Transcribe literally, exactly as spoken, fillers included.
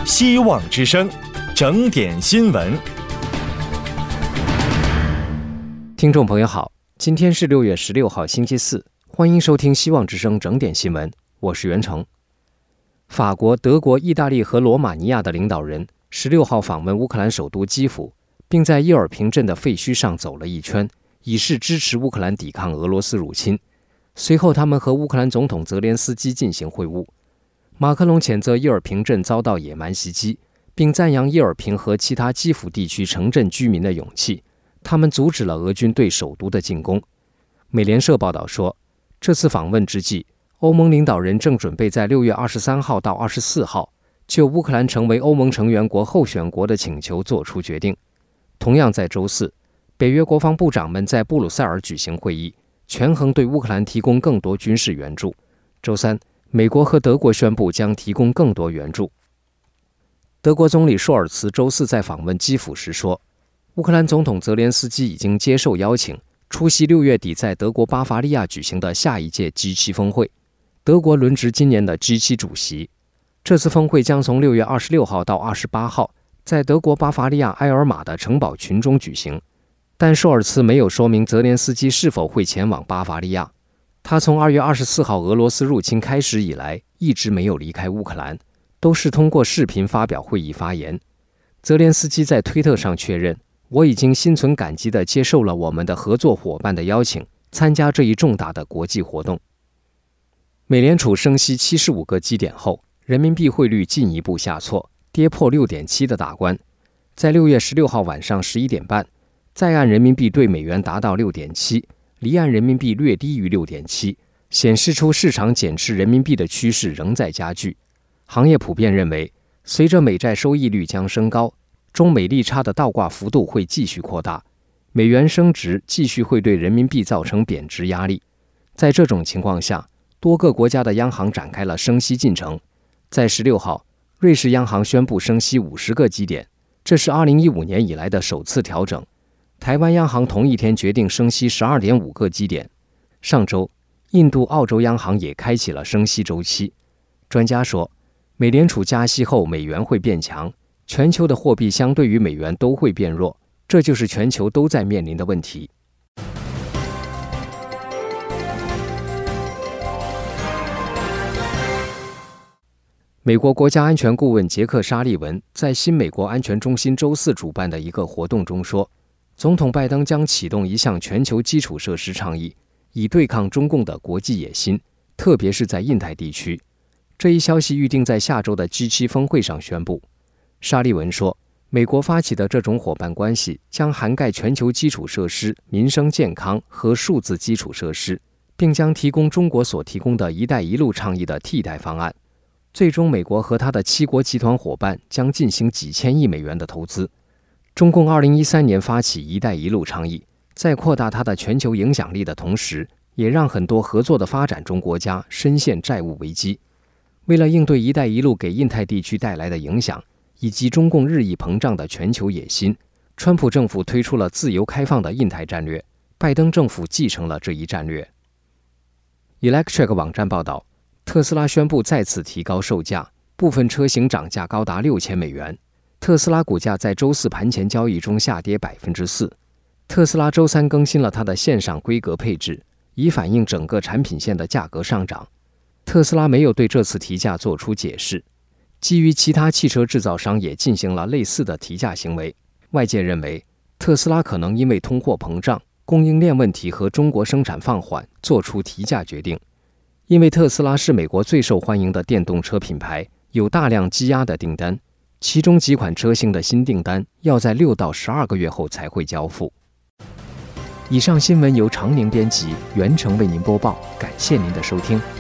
希望之声，整点新闻。 听众朋友好，今天是六月十六号星期四，欢迎收听希望之声整点新闻，我是袁成。法国、德国、意大利和罗马尼亚的领导人十六号访问乌克兰首都基辅，并在伊尔平镇的废墟上走了一圈，以示支持乌克兰抵抗俄罗斯入侵。随后他们和乌克兰总统泽连斯基进行会晤。马克龙谴责伊尔平镇遭到野蛮袭击，并赞扬伊尔平和其他基辅地区城镇居民的勇气，他们阻止了俄军对首都的进攻。美联社报道说，这次访问之际，欧盟领导人正准备在六月二十三号到二十四号就乌克兰成为欧盟成员国候选国的请求做出决定。同样在周四，北约国防部长们在布鲁塞尔举行会议，权衡对乌克兰提供更多军事援助。周三，美国和德国宣布将提供更多援助。德国总理舒尔茨周四在访问基辅时说，乌克兰总统泽连斯基已经接受邀请，出席六月底在德国巴伐利亚举行的下一届 G 七 峰会。德国轮值今年的 G 七 主席。这次峰会将从六月二十六号到二十八号在德国巴伐利亚埃尔马的城堡群中举行，但舒尔茨没有说明泽连斯基是否会前往巴伐利亚。他从二月二十四号俄罗斯入侵开始以来一直没有离开乌克兰，都是通过视频发表会议发言。泽连斯基在推特上确认，我已经心存感激地接受了我们的合作伙伴的邀请，参加这一重大的国际活动。美联储升息七十五个基点后，人民币汇率进一步下挫，跌破 六点七 的大关。在六月十六号晚上十一点半，在岸人民币对美元达到 六点七， 离岸人民币略低于 六点七， 显示出市场减持人民币的趋势仍在加剧。行业普遍认为，随着美债收益率将升高，中美利差的倒挂幅度会继续扩大，美元升值继续会对人民币造成贬值压力。在这种情况下，多个国家的央行展开了升息进程。在十六号，瑞士央行宣布升息五十个基点，这是二零一五年以来的首次调整。台湾央行同一天决定升息 十二点五个基点。上周，印度、澳洲央行也开启了升息周期。专家说，美联储加息后美元会变强，全球的货币相对于美元都会变弱，这就是全球都在面临的问题。美国国家安全顾问杰克·沙利文在新美国安全中心周四主办的一个活动中说，总统拜登将启动一项全球基础设施倡议，以对抗中共的国际野心，特别是在印太地区。这一消息预定在下周的 G 七 峰会上宣布。沙利文说，美国发起的这种伙伴关系将涵盖全球基础设施、民生健康和数字基础设施，并将提供中国所提供的一带一路倡议的替代方案。最终，美国和他的七国集团伙伴将进行几千亿美元的投资。中共二零一三年发起一带一路倡议，在扩大它的全球影响力的同时，也让很多合作的发展中国家深陷债务危机。为了应对一带一路给印太地区带来的影响，以及中共日益膨胀的全球野心，川普政府推出了自由开放的印太战略，拜登政府继承了这一战略。Electric 网站报道，特斯拉宣布再次提高售价，部分车型涨价高达六千美元。特斯拉股价在周四盘前交易中下跌 百分之四。特斯拉周三更新了它的线上规格配置，以反映整个产品线的价格上涨。特斯拉没有对这次提价做出解释。基于其他汽车制造商也进行了类似的提价行为，外界认为特斯拉可能因为通货膨胀、供应链问题和中国生产放缓做出提价决定。因为特斯拉是美国最受欢迎的电动车品牌，有大量积压的订单，其中几款车型的新订单要在六到十二个月后才会交付。以上新闻由常宁编辑，袁成为您播报，感谢您的收听。